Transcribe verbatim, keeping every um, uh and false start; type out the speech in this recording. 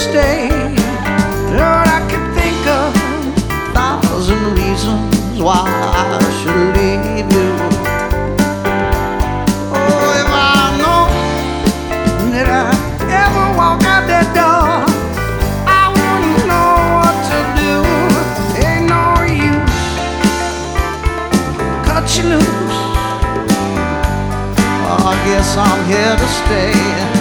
stay. Lord, I could think of a thousand reasons why I should leave you. Oh, if I know that I ever walk out that door, I wouldn't know what to do. Ain't no use, cut you loose. Oh, I guess I'm here to stay.